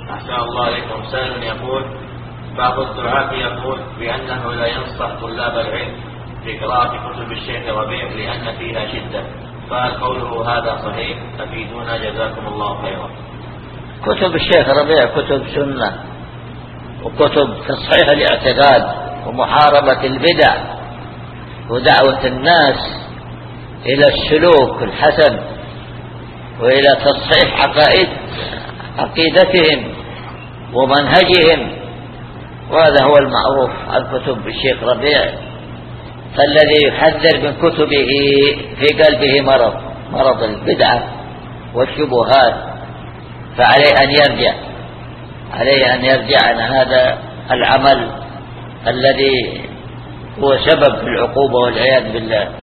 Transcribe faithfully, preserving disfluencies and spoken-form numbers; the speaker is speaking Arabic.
أحسن الله عليكم. سائل يقول: بعض الدعاة يقول بأنه لا ينصح طلاب العلم بقراءة كتب الشيخ ربيع لأن فيها شدة، فهل قوله هذا صحيح؟ أفيدونا جزاكم الله خيرا. كتب الشيخ ربيع كتب سنة وكتب تصحيح الاعتقاد ومحاربة البدع ودعوة الناس إلى السلوك الحسن وإلى تصحيح عقائد عقيدتهم ومنهجهم، وهذا هو المعروف عن كتب الشيخ ربيع. فالذي يحذر من كتبه في قلبه مرض مرض البدعة والشبهات فعليه أن يرجع عليه أن يرجع عن هذا العمل الذي هو سبب في العقوبة والعياذ بالله.